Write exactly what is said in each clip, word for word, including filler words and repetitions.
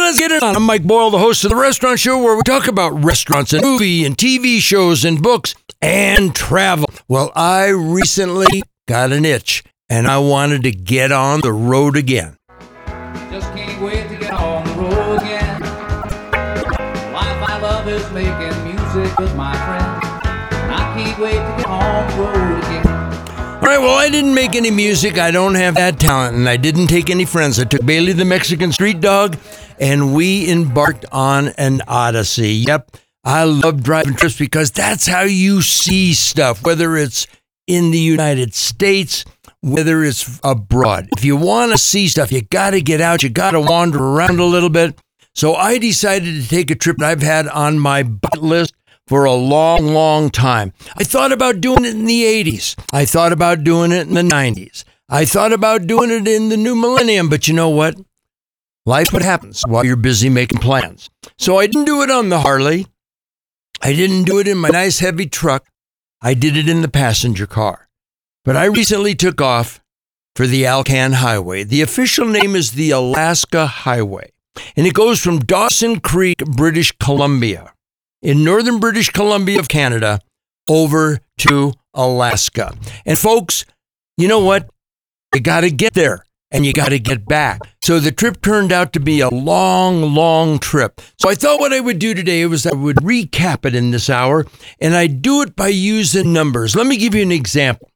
let's get it on. I'm Mike Boyle, the host of The Restaurant Show, where we talk about restaurants and movie and T V shows and books and travel. Well, I recently got an itch, and I wanted to get on the road again. Just can't wait to get on the road again. Life I love is making music with my friends, and I can't wait to get on the road again. All right, well, I didn't make any music. I don't have that talent, and I didn't take any friends. I took Bailey the Mexican street dog, and we embarked on an odyssey. Yep, I love driving trips because that's how you see stuff, whether it's in the United States, whether it's abroad. If you want to see stuff, you got to get out. You got to wander around a little bit. So I decided to take a trip that I've had on my bucket list for a long, long time. I thought about doing it in the eighties. I thought about doing it in the nineties. I thought about doing it in the new millennium, but you know what? Life what happens while you're busy making plans. So I didn't do it on the Harley. I didn't do it in my nice heavy truck. I did it in the passenger car. But I recently took off for the Alcan Highway. The official name is the Alaska Highway, and it goes from Dawson Creek, British Columbia, in northern British Columbia of Canada, over to Alaska. And folks, you know what? You got to get there and you got to get back. So the trip turned out to be a long, long trip. So I thought what I would do today was I would recap it in this hour, and I do it by using numbers. Let me give you an example.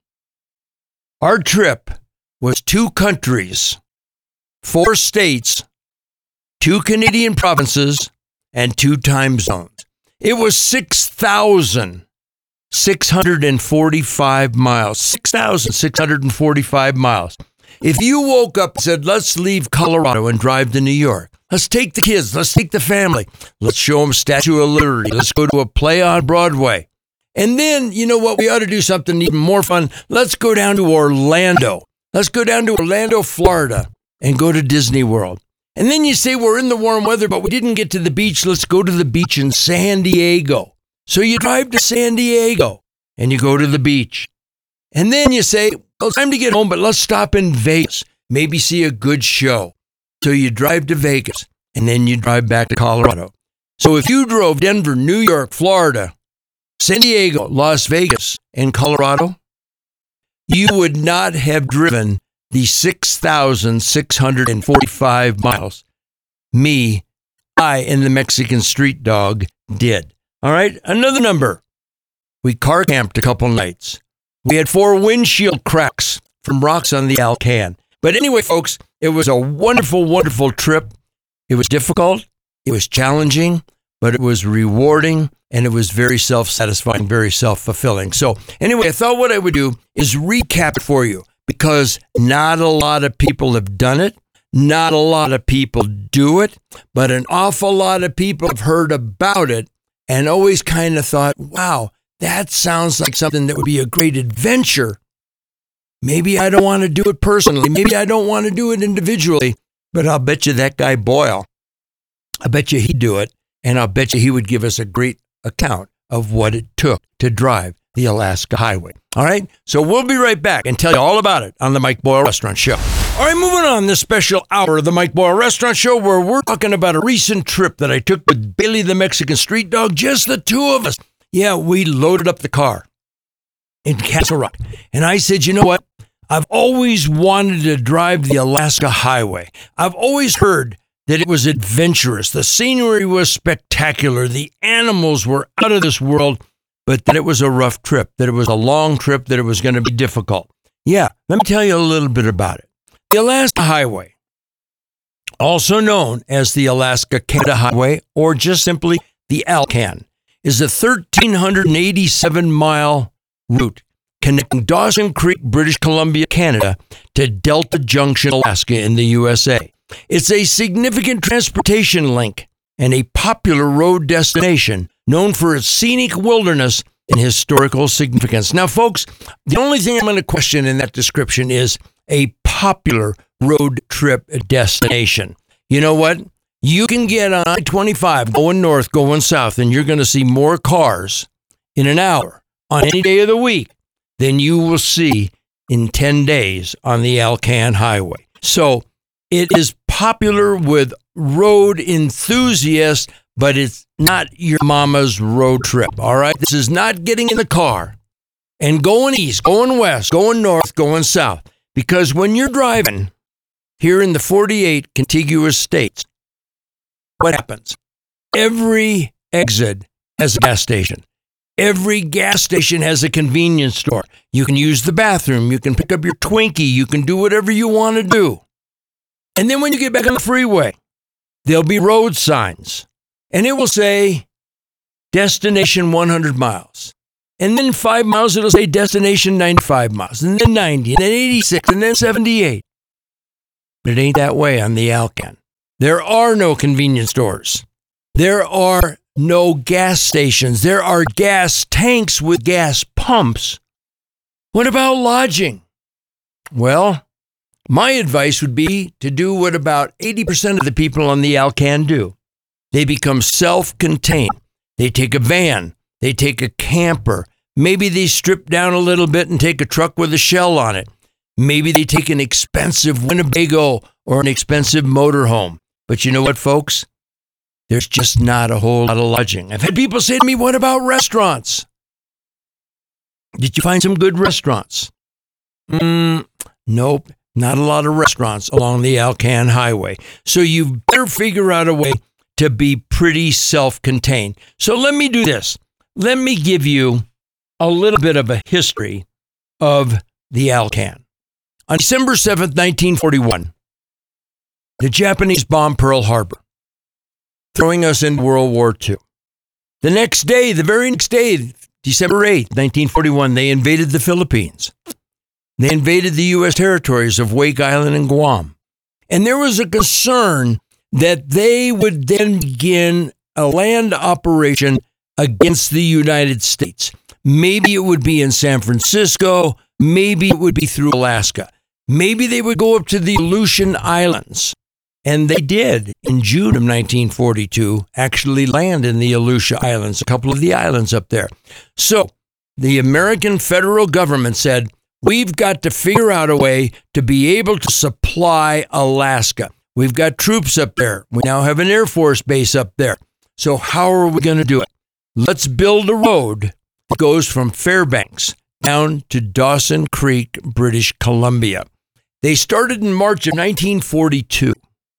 Our trip was two countries, four states, two Canadian provinces, and two time zones. It was six thousand six hundred forty-five miles. six thousand six hundred forty-five miles. If you woke up and said, let's leave Colorado and drive to New York. Let's take the kids. Let's take the family. Let's show them Statue of Liberty. Let's go to a play on Broadway. And then, you know what? We ought to do something even more fun. Let's go down to Orlando. Let's go down to Orlando, Florida, and go to Disney World. And then you say, we're in the warm weather, but we didn't get to the beach. Let's go to the beach in San Diego. So you drive to San Diego and you go to the beach. And then you say, well, it's time to get home, but let's stop in Vegas. Maybe see a good show. So you drive to Vegas and then you drive back to Colorado. So if you drove Denver, New York, Florida, San Diego, Las Vegas, and Colorado, you would not have driven the six thousand six hundred forty-five miles me, I, and the Mexican street dog did. All right, another number. We car camped a couple nights. We had four windshield cracks from rocks on the Alcan. But anyway, folks, it was a wonderful, wonderful trip. It was difficult. It was challenging, but it was rewarding, and it was very self-satisfying, very self-fulfilling. So anyway, I thought what I would do is recap it for you, because not a lot of people have done it. Not a lot of people do it, but an awful lot of people have heard about it and always kind of thought, wow, that sounds like something that would be a great adventure. Maybe I don't want to do it personally. Maybe I don't want to do it individually, but I'll bet you that guy Boyle, I bet you he'd do it, and I'll bet you he would give us a great account of what it took to drive the Alaska Highway. All right, so we'll be right back and tell you all about it on the Mike Boyle Restaurant Show. All right, moving on this special hour of the Mike Boyle Restaurant Show, where we're talking about a recent trip that I took with Bailey the Mexican street dog, just the two of us. Yeah, we loaded up the car in Castle Rock, and I said, you know what? I've always wanted to drive the Alaska Highway. I've always heard that it was adventurous. The scenery was spectacular. The animals were out of this world. But that it was a rough trip, that it was a long trip, that it was going to be difficult. Yeah, let me tell you a little bit about it. The Alaska Highway, also known as the Alaska-Canada Highway, or just simply the Alcan, is a one thousand three hundred eighty-seven mile route connecting Dawson Creek, British Columbia, Canada, to Delta Junction, Alaska in the U S A. It's a significant transportation link and a popular road destination known for its scenic wilderness and historical significance. Now, folks, the only thing I'm going to question in that description is a popular road trip destination. You know what? You can get on I twenty-five going north, going south, and you're going to see more cars in an hour on any day of the week than you will see in ten days on the Alcan Highway. So it is popular with road enthusiasts, but it's not your mama's road trip, all right? This is not getting in the car and going east, going west, going north, going south. Because when you're driving here in the forty-eight contiguous states, what happens? Every exit has a gas station. Every gas station has a convenience store. You can use the bathroom. You can pick up your Twinkie. You can do whatever you want to do. And then when you get back on the freeway, there'll be road signs. And it will say, destination one hundred miles. And then five miles, it'll say destination ninety-five miles. And then ninety, and then eighty-six, and then seventy-eight. But it ain't that way on the Alcan. There are no convenience stores. There are no gas stations. There are gas tanks with gas pumps. What about lodging? Well, my advice would be to do what about eighty percent of the people on the Alcan do. They become self-contained. They take a van. They take a camper. Maybe they strip down a little bit and take a truck with a shell on it. Maybe they take an expensive Winnebago or an expensive motorhome. But you know what, folks? There's just not a whole lot of lodging. I've had people say to me, what about restaurants? Did you find some good restaurants? Mm, nope, not a lot of restaurants along the Alcan Highway. So you better figure out a way to be pretty self-contained. So let me do this. Let me give you a little bit of a history of the Alcan. On December seventh, nineteen forty-one, the Japanese bombed Pearl Harbor, throwing us into World War Two. The next day, the very next day, December eighth, nineteen forty-one, they invaded the Philippines. They invaded the U S territories of Wake Island and Guam. And there was a concern that they would then begin a land operation against the United States. Maybe it would be in San Francisco. Maybe it would be through Alaska. Maybe they would go up to the Aleutian Islands. And they did, in June of nineteen forty-two, actually land in the Aleutian Islands, a couple of the islands up there. So the American federal government said, we've got to figure out a way to be able to supply Alaska. We've got troops up there. We now have an Air Force base up there. So how are we going to do it? Let's build a road that goes from Fairbanks down to Dawson Creek, British Columbia. They started in March of nineteen forty-two.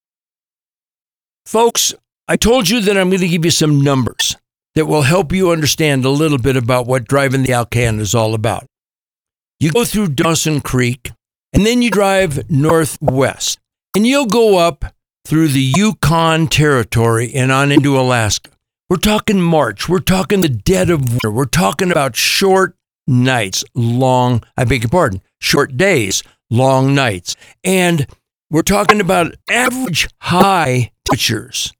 Folks, I told you that I'm going to give you some numbers that will help you understand a little bit about what driving the Alcan is all about. You go through Dawson Creek, and then you drive northwest, and you'll go up through the Yukon Territory and on into Alaska. We're talking March. We're talking the dead of winter. We're talking about short nights, long, I beg your pardon, short days, long nights. And we're talking about average high temperatures,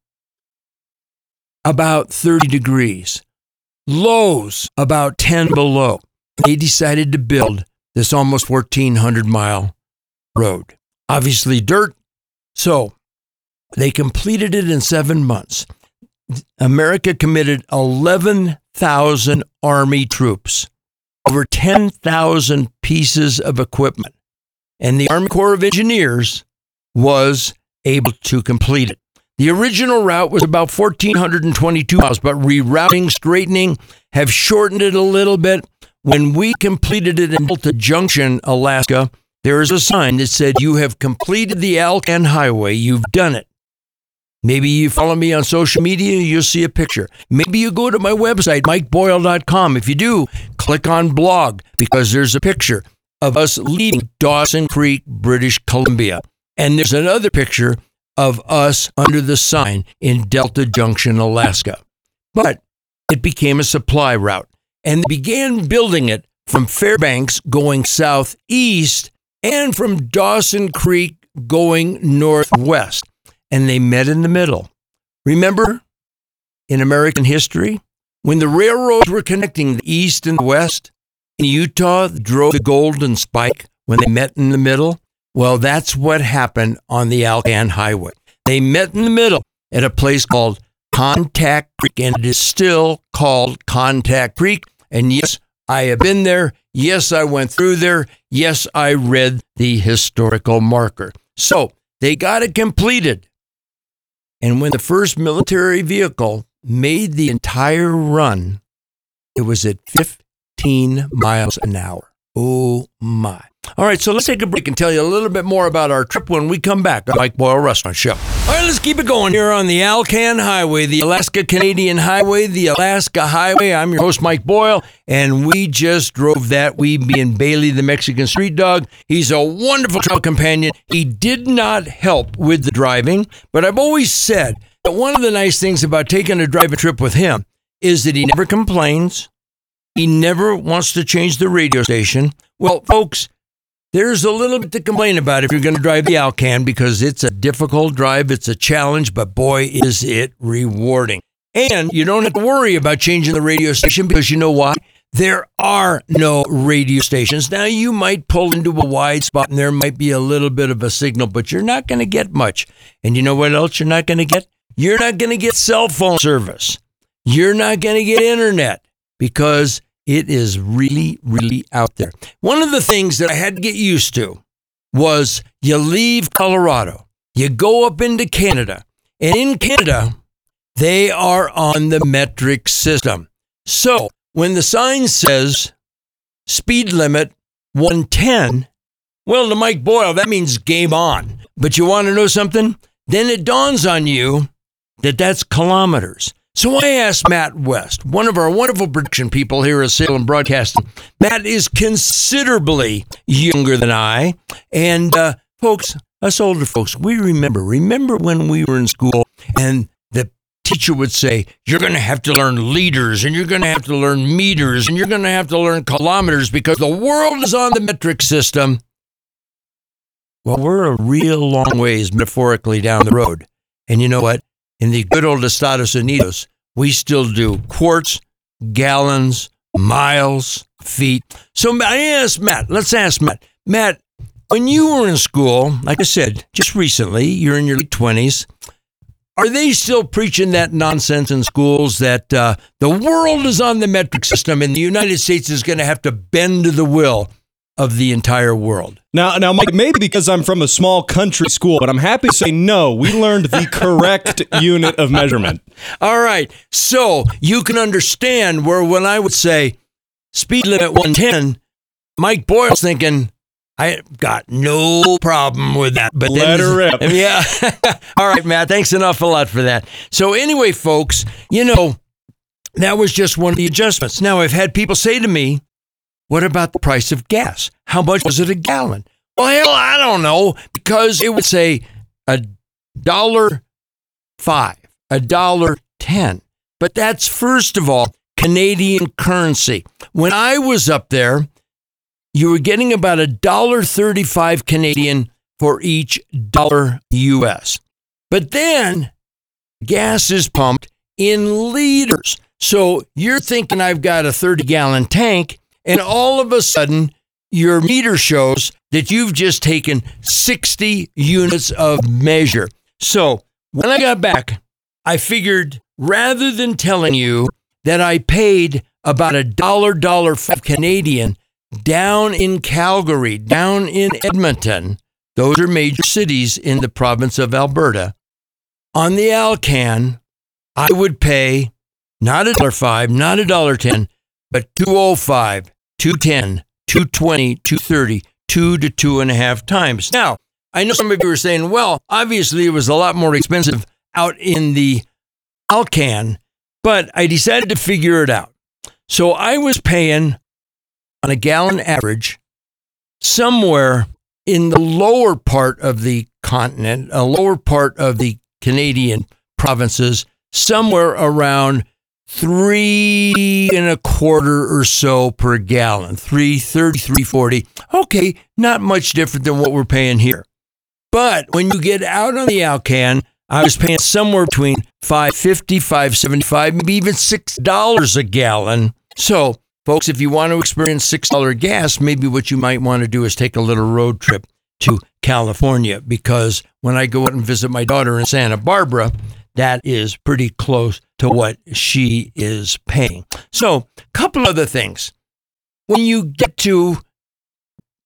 about thirty degrees, lows about ten below. They decided to build this almost fourteen hundred mile road. Obviously dirt, so they completed it in seven months. America committed eleven thousand Army troops, over ten thousand pieces of equipment, and the Army Corps of Engineers was able to complete it. The original route was about one thousand four hundred twenty-two miles, but rerouting, straightening have shortened it a little bit. When we completed it in Delta Junction, Alaska, there is a sign that said, you have completed the Alcan Highway. You've done it. Maybe you follow me on social media, you'll see a picture. Maybe you go to my website, mike boyle dot com. If you do, click on blog, because there's a picture of us leaving Dawson Creek, British Columbia. And there's another picture of us under the sign in Delta Junction, Alaska. But it became a supply route, and they began building it from Fairbanks going southeast and from Dawson Creek going northwest. And they met in the middle. Remember, in American history, when the railroads were connecting the east and the west, in Utah drove the Golden Spike when they met in the middle. Well, that's what happened on the Alcan Highway. They met in the middle at a place called Contact Creek, and it is still called Contact Creek. And yes, I have been there. Yes, I went through there. Yes, I read the historical marker. So They got it completed. And when the first military vehicle made the entire run, it was at fifteen miles an hour. Oh, my. All right, so let's take a break and tell you a little bit more about our trip when we come back on Mike Boyle Restaurant Show. All right, let's keep it going here on the Alcan Highway, the Alaska-Canadian Highway, the Alaska Highway. I'm your host, Mike Boyle, and we just drove that, we being Bailey, the Mexican street dog. He's a wonderful travel companion. He did not help with the driving, but I've always said that one of the nice things about taking a driving trip with him is that he never complains. He never wants to change the radio station. Well, folks, there's a little bit to complain about if you're going to drive the Alcan because it's a difficult drive, it's a challenge, but boy, is it rewarding. And you don't have to worry about changing the radio station because you know why? There are no radio stations. Now, you might pull into a wide spot and there might be a little bit of a signal, but you're not going to get much. And you know what else you're not going to get? You're not going to get cell phone service. You're not going to get internet because it is really, really out there. One of the things that I had to get used to was you leave Colorado, you go up into Canada, and in Canada, they are on the metric system. So when the sign says speed limit one ten, well, to Mike Boyle, that means game on. But you want to know something? Then it dawns on you that that's kilometers. So I asked Matt West, one of our wonderful production people here at Salem Broadcasting. Matt is considerably younger than I. And uh, folks, us older folks, we remember. Remember when we were in school and the teacher would say, you're going to have to learn liters and you're going to have to learn meters and you're going to have to learn kilometers because the world is on the metric system. Well, we're a real long ways metaphorically down the road. And you know what? In the good old Estados Unidos, we still do quarts, gallons, miles, feet. So I asked Matt, let's ask Matt. Matt, when you were in school, like I said, just recently, you're in your late twenties, are they still preaching that nonsense in schools that uh, the world is on the metric system and the United States is going to have to bend to the will of the entire world? Now, now, Mike, maybe because I'm from a small country school, but I'm happy to say no, we learned the correct unit of measurement. All right. So you can understand where when I would say speed limit one ten, Mike Boyle's thinking, I got no problem with that. But Let then, her rip. Yeah. All right, Matt. Thanks enough a lot for that. So anyway, folks, you know, that was just one of the adjustments. Now, I've had people say to me, what about the price of gas? How much was it a gallon? Well, hell, I don't know, because it would say a dollar five, a dollar ten. But that's, first of all, Canadian currency. When I was up there, you were getting about a dollar thirty-five Canadian for each dollar U S. But then gas is pumped in liters. So you're thinking I've got a thirty gallon tank, and all of a sudden, your meter shows that you've just taken sixty units of measure. So when I got back, I figured rather than telling you that I paid about a dollar, dollar five Canadian down in Calgary, down in Edmonton, those are major cities in the province of Alberta, on the Alcan, I would pay not a dollar five, not a dollar ten, but two oh five, two ten, two twenty, two thirty, two to two and a half times. Now, I know some of you are saying, well, obviously it was a lot more expensive out in the Alcan, but I decided to figure it out. So I was paying on a gallon average somewhere in the lower part of the continent, a lower part of the Canadian provinces, somewhere around three and a quarter or so per gallon, three thirty, three forty. Okay, not much different than what we're paying here. But when you get out on the Alcan, I was paying somewhere between five fifty, five seventy-five, maybe even six dollars a gallon. So, folks, if you want to experience six dollars gas, maybe what you might want to do is take a little road trip to California, because when I go out and visit my daughter in Santa Barbara, that is pretty close to what she is paying. So, a couple other things. When you get to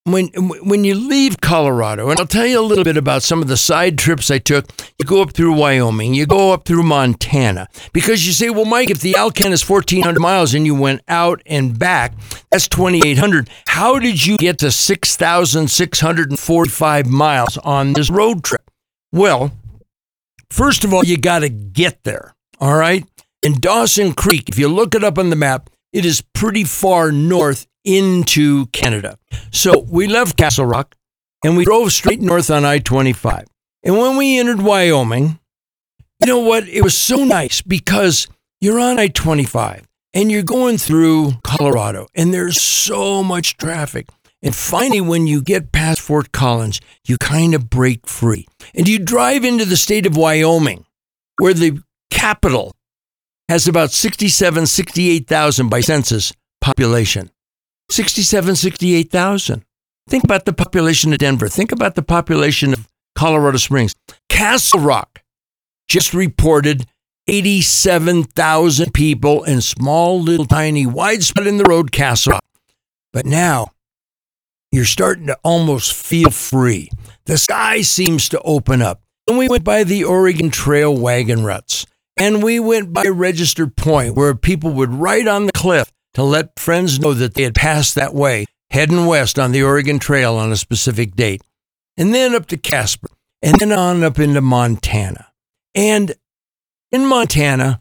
when when you leave Colorado, and I'll tell you a little bit about some of the side trips I took, you go up through Wyoming, you go up through Montana, because you say, well, Mike, if the Alcan is fourteen hundred miles and you went out and back, that's twenty-eight hundred. How did you get to six thousand six hundred forty-five miles on this road trip? Well, first of all, you got to get there, all right? And Dawson Creek, if you look it up on the map, it is pretty far north into Canada. So we left Castle Rock and we drove straight north on I twenty-five. And when we entered Wyoming, you know what? It was so nice because you're on I twenty-five and you're going through Colorado and there's so much traffic. And finally, when you get past Fort Collins, you kind of break free. And you drive into the state of Wyoming, where the capital has about sixty-seven, sixty-eight thousand by census population. sixty-seven, sixty-eight thousand. Think about the population of Denver. Think about the population of Colorado Springs. Castle Rock just reported eighty-seven thousand people in small, little, tiny, widespread in the road Castle Rock. But now you're starting to almost feel free. The sky seems to open up. And we went by the Oregon Trail wagon ruts. And we went by Register Point, where people would write on the cliff to let friends know that they had passed that way, heading west on the Oregon Trail on a specific date. And then up to Casper, and then on up into Montana. And in Montana,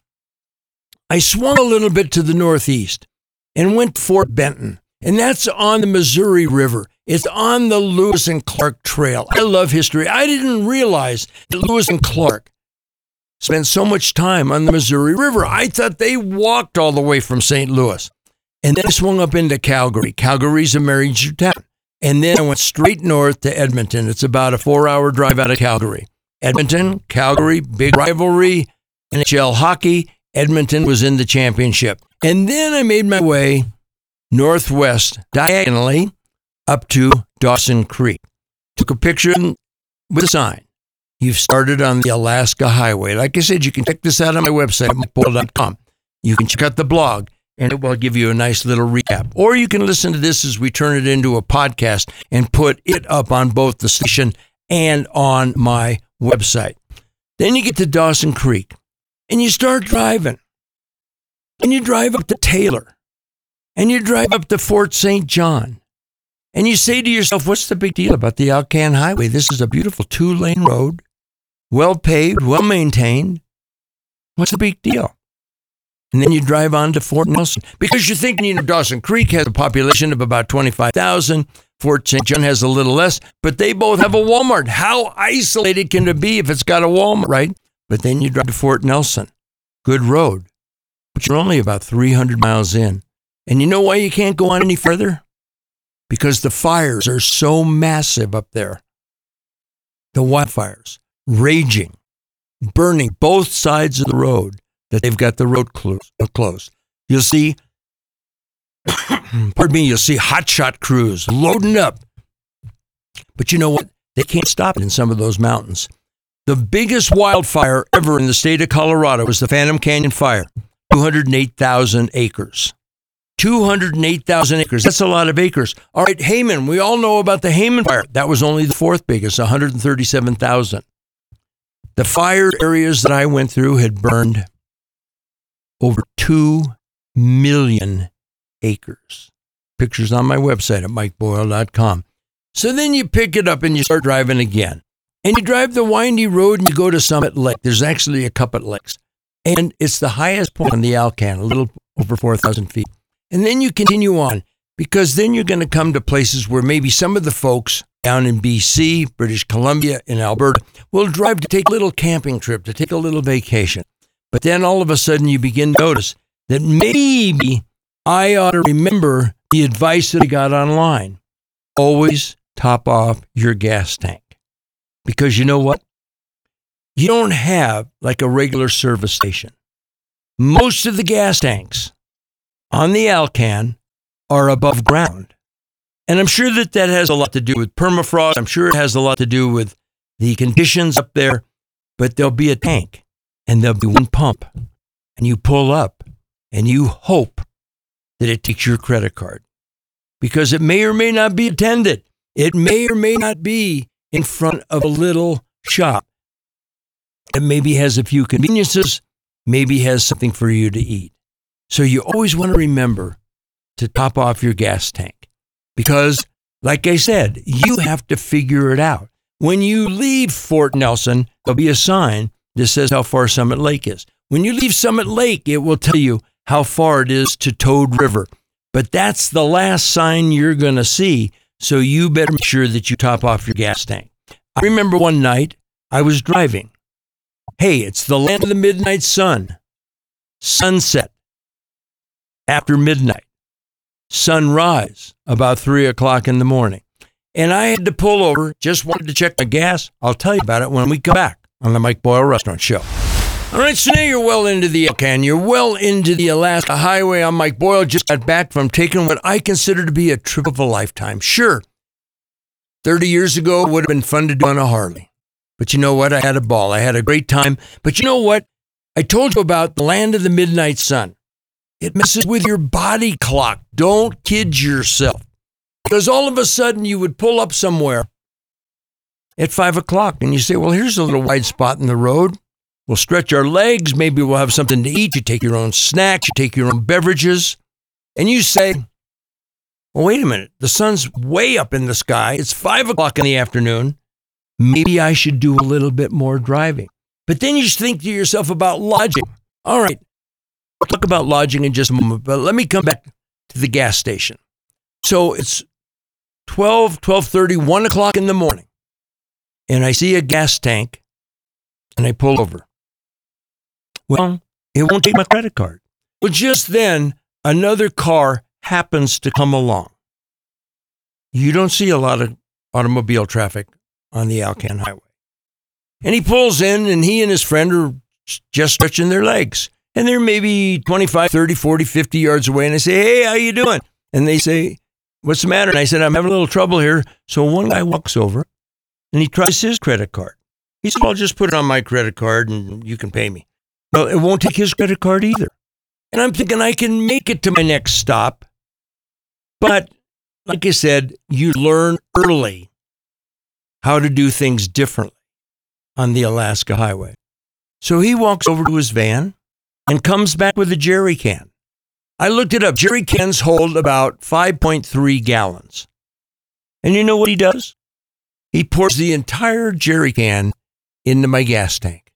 I swung a little bit to the northeast and went to Fort Benton. And that's on the Missouri River. It's on the Lewis and Clark Trail. I love history. I didn't realize that Lewis and Clark spent so much time on the Missouri River. I thought they walked all the way from Saint Louis. And then I swung up into Calgary. Calgary's a major town. And then I went straight north to Edmonton. It's about a four-hour drive out of Calgary. Edmonton, Calgary, big rivalry, N H L hockey. Edmonton was in the championship. And then I made my way northwest, diagonally, up to Dawson Creek. Took a picture with a sign. You've started on the Alaska Highway. Like I said, you can check this out on my website, mike boyle dot com. You can check out the blog, and it will give you a nice little recap. Or you can listen to this as we turn it into a podcast and put it up on both the station and on my website. Then you get to Dawson Creek, and you start driving. And you drive up to Taylor. And you drive up to Fort Saint John. And you say to yourself, what's the big deal about the Alcan Highway? This is a beautiful two-lane road, well-paved, well-maintained. What's the big deal? And then you drive on to Fort Nelson. Because you're thinking, you know, Dawson Creek has a population of about twenty-five thousand. Fort Saint John has a little less, but they both have a Walmart. How isolated can it be if it's got a Walmart, right? But then you drive to Fort Nelson. Good road. But you're only about three hundred miles in. And you know why you can't go on any further? Because the fires are so massive up there. The wildfires, raging, burning both sides of the road, that they've got the road closed. You'll see, pardon me, you'll see hotshot crews loading up. But you know what? They can't stop it in some of those mountains. The biggest wildfire ever in the state of Colorado was the Phantom Canyon Fire, two hundred eight thousand acres. two hundred eight thousand acres. That's a lot of acres. All right, Hayman. We all know about the Hayman fire. That was only the fourth biggest, one hundred thirty-seven thousand. The fire areas that I went through had burned over two million acres. Pictures on my website at mike boyle dot com. So then you pick it up and you start driving again. And you drive the windy road and you go to Summit Lake. There's actually a couple of lakes. And it's the highest point on the Alcan, a little over four thousand feet. And then you continue on, because then you're going to come to places where maybe some of the folks down in B C, British Columbia, and Alberta will drive to take a little camping trip, to take a little vacation. But then all of a sudden you begin to notice that maybe I ought to remember the advice that I got online. Always top off your gas tank. Because you know what? You don't have like a regular service station. Most of the gas tanks on the Alcan are above ground. And I'm sure that that has a lot to do with permafrost. I'm sure it has a lot to do with the conditions up there. But there'll be a tank and there'll be one pump. And you pull up and you hope that it takes your credit card. Because it may or may not be attended. It may or may not be in front of a little shop. It maybe has a few conveniences, maybe has something for you to eat. So you always want to remember to top off your gas tank because, like I said, you have to figure it out. When you leave Fort Nelson, there'll be a sign that says how far Summit Lake is. When you leave Summit Lake, it will tell you how far it is to Toad River. But that's the last sign you're going to see, so you better make sure that you top off your gas tank. I remember one night I was driving. Hey, it's the land of the midnight sun. Sunset after midnight. Sunrise about three o'clock in the morning. And I had to pull over, just wanted to check my gas. I'll tell you about it when we come back on the Mike Boyle Restaurant Show. All right, so now you're well into the Alcan. You're well into the Alaska Highway. I'm Mike Boyle. Just got back from taking what I consider to be a trip of a lifetime. Sure, thirty years ago, it would have been fun to do on a Harley. But you know what? I had a ball. I had a great time. But you know what? I told you about the land of the midnight sun. It messes with your body clock. Don't kid yourself. Because all of a sudden you would pull up somewhere at five o'clock and you say, well, here's a little wide spot in the road. We'll stretch our legs. Maybe we'll have something to eat. You take your own snacks. You take your own beverages. And you say, well, wait a minute. The sun's way up in the sky. It's five o'clock in the afternoon. Maybe I should do a little bit more driving. But then you think to yourself about lodging. All right. We'll talk about lodging in just a moment. But let me come back to the gas station. So it's twelve, twelve thirty, one o'clock in the morning. And I see a gas tank. And I pull over. Well, it won't take my credit card. Well, just then, another car happens to come along. You don't see a lot of automobile traffic on the Alcan Highway. And he pulls in, and he and his friend are just stretching their legs. And they're maybe twenty-five, thirty, forty, fifty yards away. And I say, hey, how you doing? And they say, what's the matter? And I said, I'm having a little trouble here. So one guy walks over, and he tries his credit card. He said, I'll just put it on my credit card and you can pay me. Well, it won't take his credit card either. And I'm thinking I can make it to my next stop. But like I said, you learn early how to do things differently on the Alaska Highway. So he walks over to his van and comes back with a jerry can. I looked it up. Jerry cans hold about five point three gallons. And you know what he does? He pours the entire jerry can into my gas tank.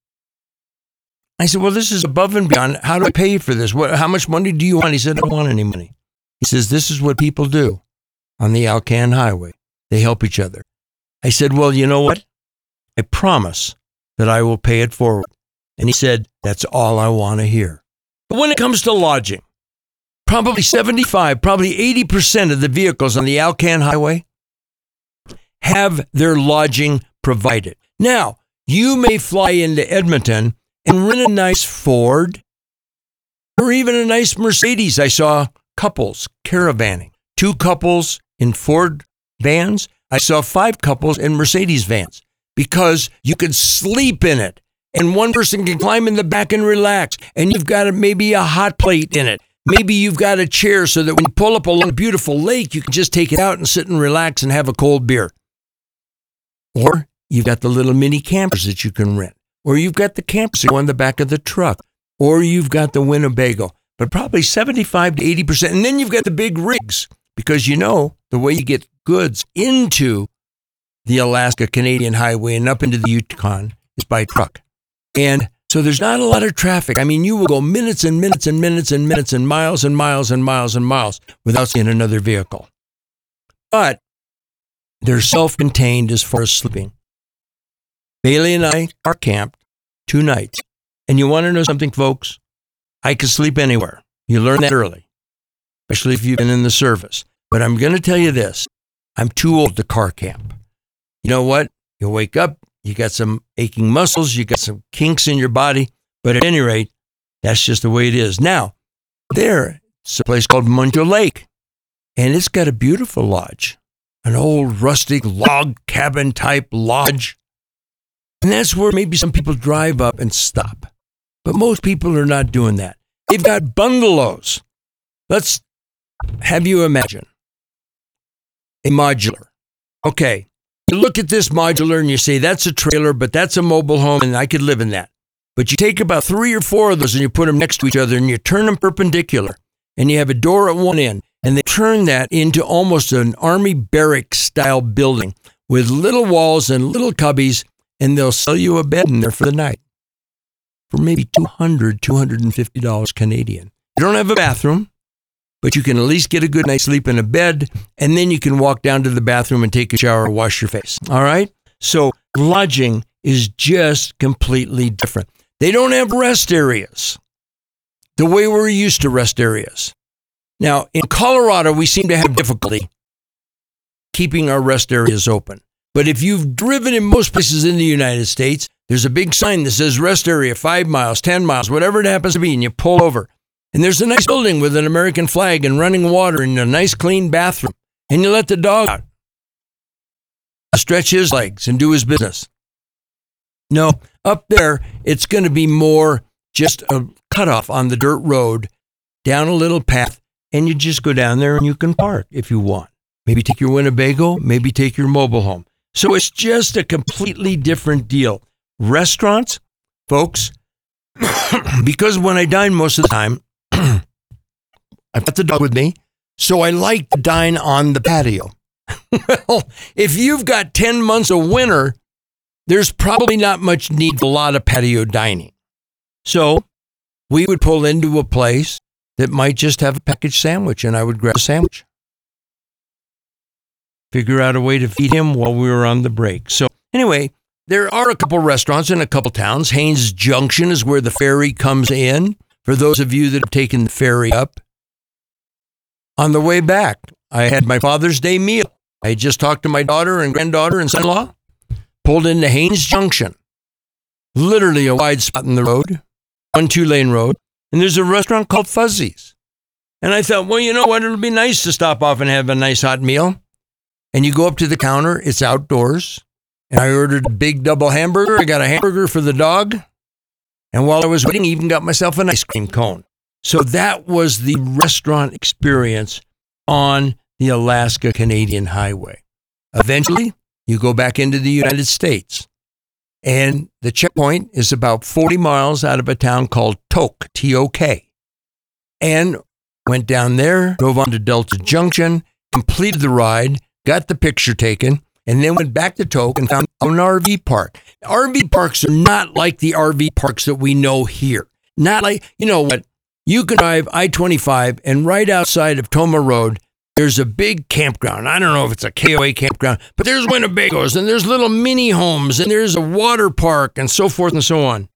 I said, well, this is above and beyond. How do I pay you for this? What, how much money do you want? He said, I don't want any money. He says, this is what people do on the Alcan Highway. They help each other. I said, well, you know what? I promise that I will pay it forward. And he said, that's all I want to hear. But when it comes to lodging, probably seventy-five, probably eighty percent of the vehicles on the Alcan Highway have their lodging provided. Now, you may fly into Edmonton and rent a nice Ford or even a nice Mercedes. I saw couples caravanning, two couples in Ford vans. I saw five couples in Mercedes vans because you could sleep in it and one person can climb in the back and relax. And you've got a, maybe a hot plate in it. Maybe you've got a chair so that when you pull up along a beautiful lake, you can just take it out and sit and relax and have a cold beer. Or you've got the little mini campers that you can rent. Or you've got the campers that go on the back of the truck. Or you've got the Winnebago. But probably seventy-five to eighty percent. And then you've got the big rigs. Because you know, the way you get goods into the Alaska Canadian Highway and up into the Yukon is by truck. And so there's not a lot of traffic. I mean, you will go minutes and minutes and minutes and minutes and miles and miles and miles and miles without seeing another vehicle. But they're self-contained as far as sleeping. Bailey and I are camped two nights. And you want to know something, folks? I can sleep anywhere. You learn that early, especially if you've been in the service. But I'm going to tell you this. I'm too old to car camp. You know what? You wake up, you got some aching muscles, you got some kinks in your body. But at any rate, that's just the way it is. Now, there's a place called Mungo Lake. And it's got a beautiful lodge. An old rustic log cabin type lodge. And that's where maybe some people drive up and stop. But most people are not doing that. They've got bungalows. Let's have you imagine a modular Okay, you look at this modular and you say, that's a trailer, but that's a mobile home, and I could live in that. But you take about three or four of those and you put them next to each other and you turn them perpendicular, and you have a door at one end, and they turn that into almost an army barrack style building with little walls and little cubbies, and they'll sell you a bed in there for the night for maybe two hundred dollars, two hundred fifty dollars Canadian. You don't have a bathroom, but you can at least get a good night's sleep in a bed, and then you can walk down to the bathroom and take a shower or wash your face. All right? So lodging is just completely different. They don't have rest areas the way we're used to rest areas. Now, in Colorado, we seem to have difficulty keeping our rest areas open. But if you've driven in most places in the United States, there's a big sign that says rest area, five miles, ten miles, whatever it happens to be, and you pull over. And there's a nice building with an American flag and running water and a nice clean bathroom. And you let the dog out, stretch his legs and do his business. No, up there, it's going to be more just a cutoff on the dirt road, down a little path, and you just go down there and you can park if you want. Maybe take your Winnebago, maybe take your mobile home. So it's just a completely different deal. Restaurants, folks, because when I dine most of the time, I've got the dog with me, so I like to dine on the patio. Well, if you've got ten months of winter, there's probably not much need for a lot of patio dining. So we would pull into a place that might just have a packaged sandwich, and I would grab a sandwich. Figure out a way to feed him while we were on the break. So anyway, there are a couple restaurants in a couple towns. Haines Junction is where the ferry comes in. For those of you that have taken the ferry up, on the way back, I had my Father's Day meal. I just talked to my daughter and granddaughter and son-in-law, pulled into Haines Junction, literally a wide spot in the road, one two-lane road, and there's a restaurant called Fuzzy's. And I thought, well, you know what? It'll be nice to stop off and have a nice hot meal. And you go up to the counter, it's outdoors, and I ordered a big double hamburger. I got a hamburger for the dog. And while I was waiting, I even got myself an ice cream cone. So that was the restaurant experience on the Alaska-Canadian Highway. Eventually, you go back into the United States, and the checkpoint is about forty miles out of a town called Tok, T O K. And went down there, drove on to Delta Junction, completed the ride, got the picture taken, and then went back to Tok and found an R V park. R V parks are not like the R V parks that we know here. Not like, you know what, you can drive I twenty-five and right outside of Toma Road, there's a big campground. I don't know if it's a K O A campground, but there's Winnebagos and there's little mini homes and there's a water park and so forth and so on.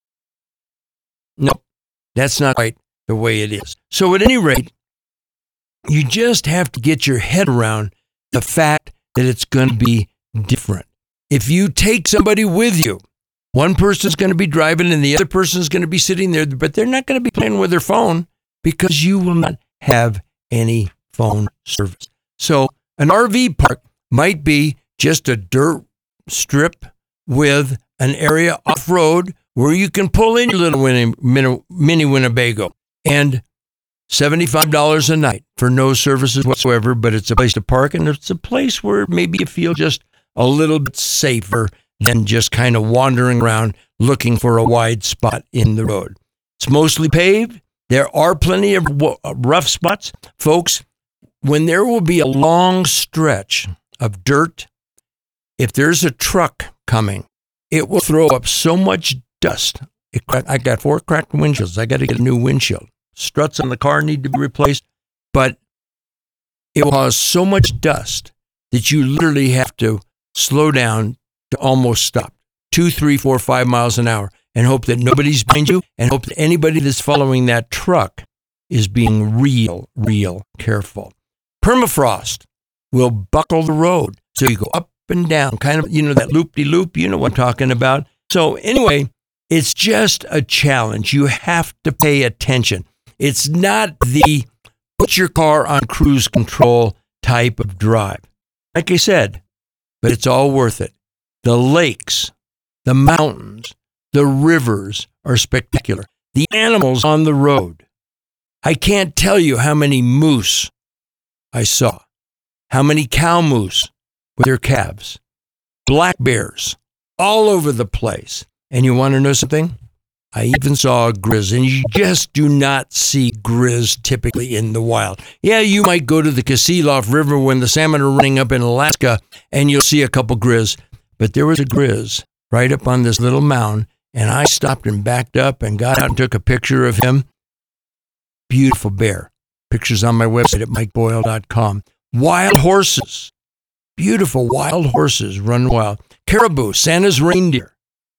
Nope, that's not quite the way it is. So at any rate, you just have to get your head around the fact that it's going to be different. If you take somebody with you, one person's going to be driving and the other person's going to be sitting there, but they're not going to be playing with their phone because you will not have any phone service. So an R V park might be just a dirt strip with an area off-road where you can pull in your little mini, mini, mini Winnebago and seventy-five dollars a night for no services whatsoever, but it's a place to park and it's a place where maybe you feel just a little bit safer than just kind of wandering around looking for a wide spot in the road. It's mostly paved. There are plenty of rough spots. Folks, when there will be a long stretch of dirt, if there's a truck coming, it will throw up so much dust. It, I got four cracked windshields. I got to get a new windshield. Struts on the car need to be replaced, but it will cause so much dust that you literally have to slow down to almost stop. Two, three, four, five miles an hour and hope that nobody's behind you and hope that anybody that's following that truck is being real, real careful. Permafrost will buckle the road. So you go up and down, kind of, you know, that loop-de-loop, you know what I'm talking about. So anyway, it's just a challenge. You have to pay attention. It's not the put your car on cruise control type of drive. Like I said, but it's all worth it. The lakes, the mountains, the rivers are spectacular. The animals on the road. I can't tell you how many moose I saw, how many cow moose with their calves. Black bears all over the place. And you want to know something? I even saw a grizz, and you just do not see grizz typically in the wild. Yeah, you might go to the Kasilof River when the salmon are running up in Alaska, and you'll see a couple grizz. But there was a grizz right up on this little mound, and I stopped and backed up and got out and took a picture of him. Beautiful bear. Pictures on my website at mike boyle dot com. Wild horses. Beautiful wild horses run wild. Caribou, Santa's reindeer.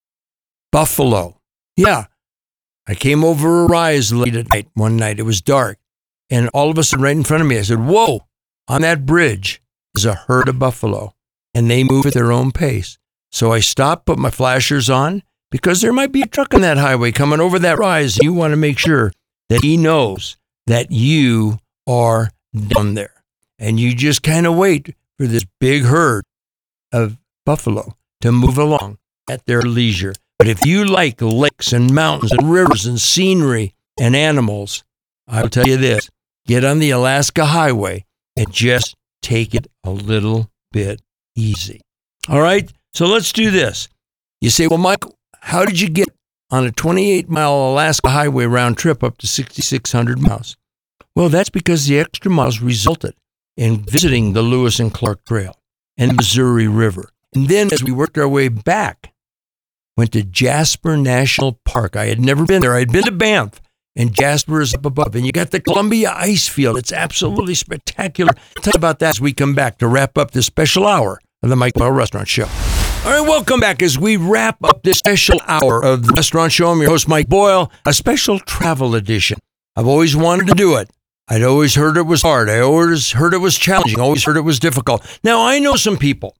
Buffalo. Yeah, I came over a rise late at night one night. It was dark, and all of a sudden right in front of me, I said, whoa, on that bridge is a herd of buffalo, and they move at their own pace. So I stopped, put my flashers on, because there might be a truck on that highway coming over that rise. You want to make sure that he knows that you are down there, and you just kind of wait for this big herd of buffalo to move along at their leisure. But if you like lakes and mountains and rivers and scenery and animals, I'll tell you this, get on the Alaska Highway and just take it a little bit easy. All right, so let's do this. You say, well, Mike, how did you get on a twenty-eight mile Alaska Highway round trip up to sixty-six hundred miles? Well, that's because the extra miles resulted in visiting the Lewis and Clark Trail and the Missouri River. And then as we worked our way back, went to Jasper National Park. I had never been there. I had been to Banff, and Jasper is up above. And you got the Columbia Ice Field. It's absolutely spectacular. I'll tell you about that as we come back to wrap up this special hour of the Mike Boyle Restaurant Show. All right, welcome back as we wrap up this special hour of the Restaurant Show. I'm your host, Mike Boyle, a special travel edition. I've always wanted to do it. I'd always heard it was hard. I always heard it was challenging. Always heard it was difficult. Now, I know some people.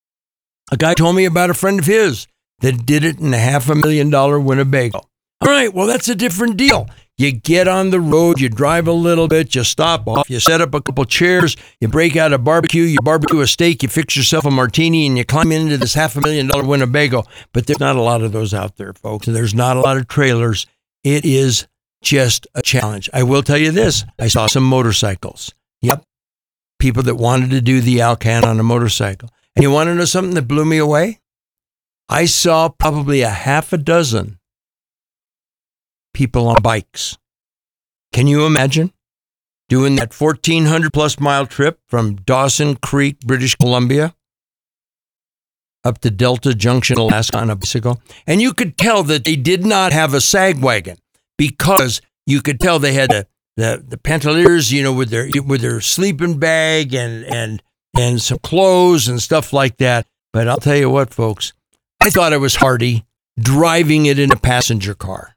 A guy told me about a friend of his that did it in a half a million dollar Winnebago. All right, well, that's a different deal. You get on the road, you drive a little bit, you stop off, you set up a couple chairs, you break out a barbecue, you barbecue a steak, you fix yourself a martini, and you climb into this half a million dollar Winnebago. But there's not a lot of those out there, folks. And there's not a lot of trailers. It is just a challenge. I will tell you this. I saw some motorcycles. Yep. People that wanted to do the Alcan on a motorcycle. And you want to know something that blew me away? I saw probably a half a dozen people on bikes. Can you imagine doing that fourteen hundred plus mile trip from Dawson Creek, British Columbia, up to Delta Junction, Alaska on a bicycle? And you could tell that they did not have a sag wagon, because you could tell they had the the, the pantaliers, you know, with their with their sleeping bag and and and some clothes and stuff like that. But I'll tell you what, folks. I thought it was hardy driving it in a passenger car.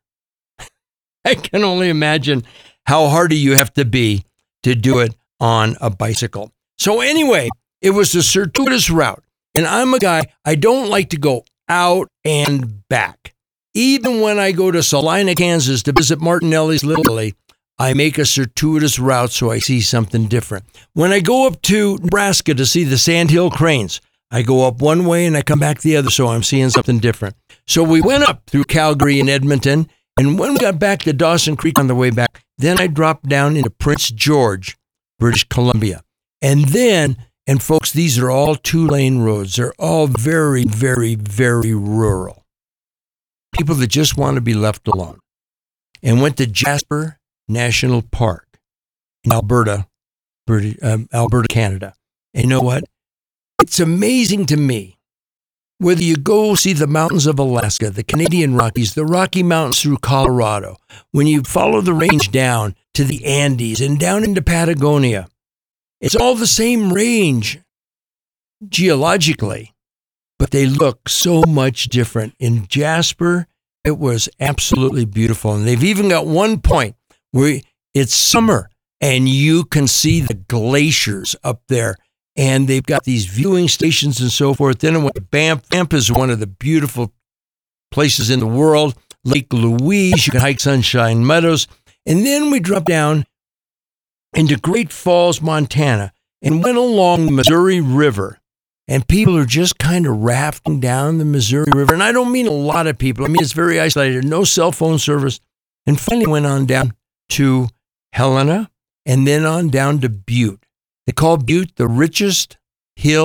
I can only imagine how hardy you have to be to do it on a bicycle. So anyway, it was a circuitous route. And I'm a guy, I don't like to go out and back. Even when I go to Salina, Kansas to visit Martinelli's Little Italy, I make a circuitous route so I see something different. When I go up to Nebraska to see the Sandhill Cranes, I go up one way and I come back the other, so I'm seeing something different. So we went up through Calgary and Edmonton, and when we got back to Dawson Creek on the way back, then I dropped down into Prince George, British Columbia. And then, and folks, these are all two-lane roads. They're all very, very, very rural. People that just want to be left alone. And went to Jasper National Park in Alberta, British, um, Alberta, Canada. And you know what? It's amazing to me, whether you go see the mountains of Alaska, the Canadian Rockies, the Rocky Mountains through Colorado, when you follow the range down to the Andes and down into Patagonia, it's all the same range geologically, but they look so much different. In Jasper, it was absolutely beautiful. And they've even got one point where it's summer and you can see the glaciers up there. And they've got these viewing stations and so forth. Then I went to Banff. Banff is one of the beautiful places in the world. Lake Louise, you can hike Sunshine Meadows. And then we dropped down into Great Falls, Montana, and went along the Missouri River. And people are just kind of rafting down the Missouri River. And I don't mean a lot of people. I mean, it's very isolated. No cell phone service. And finally went on down to Helena and then on down to Butte. They call Butte the richest hill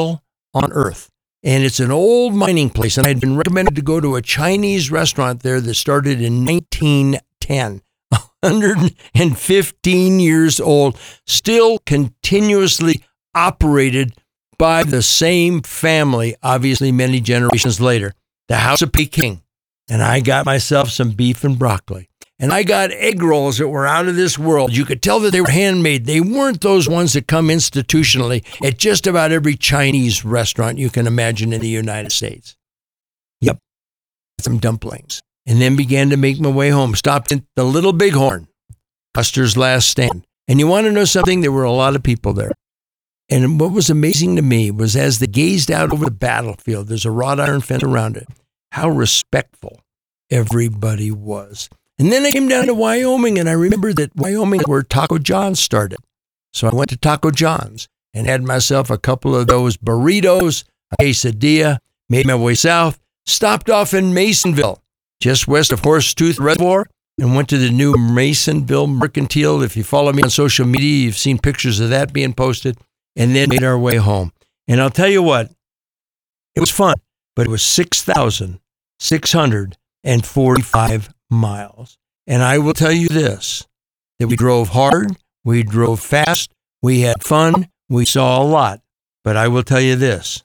on earth. And it's an old mining place. And I'd been recommended to go to a Chinese restaurant there that started in nineteen ten. one hundred fifteen years old, still continuously operated by the same family, obviously many generations later, the House of Peking. And I got myself some beef and broccoli. And I got egg rolls that were out of this world. You could tell that they were handmade. They weren't those ones that come institutionally at just about every Chinese restaurant you can imagine in the United States. Yep, some dumplings. And then began to make my way home. Stopped at the Little Bighorn, Custer's Last Stand. And you want to know something? There were a lot of people there. And what was amazing to me was as they gazed out over the battlefield, there's a wrought iron fence around it, how respectful everybody was. And then I came down to Wyoming, and I remember that Wyoming is where Taco John's started. So I went to Taco John's and had myself a couple of those burritos, a quesadilla, made my way south, stopped off in Masonville, just west of Horsetooth Reservoir, and went to the new Masonville Mercantile. If you follow me on social media, you've seen pictures of that being posted, and then made our way home. And I'll tell you what, it was fun, but it was six thousand six hundred forty-five miles. And I will tell you this, that we drove hard, we drove fast, we had fun, we saw a lot. But I will tell you this,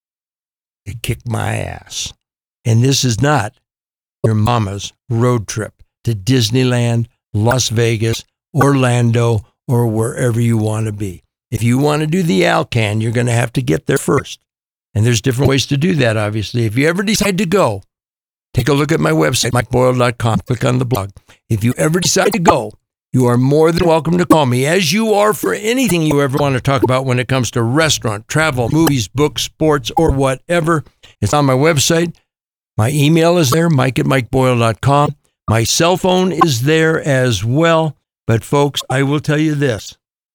it kicked my ass. And this is not your mama's road trip to Disneyland, Las Vegas, Orlando, or wherever you want to be. If you want to do the Alcan, you're going to have to get there first. And there's different ways to do that, obviously. If you ever decide to go, take a look at my website, mike boyle dot com. Click on the blog. If you ever decide to go, you are more than welcome to call me, as you are for anything you ever want to talk about when it comes to restaurant, travel, movies, books, sports, or whatever. It's on my website. My email is there, mike at mike boyle dot com. My cell phone is there as well. But folks, I will tell you this.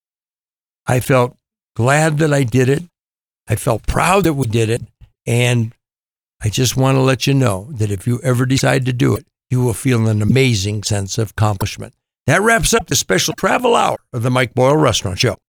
I felt glad that I did it. I felt proud that we did it. And I just want to let you know that if you ever decide to do it, you will feel an amazing sense of accomplishment. That wraps up the special travel hour of the Mike Boyle Restaurant Show.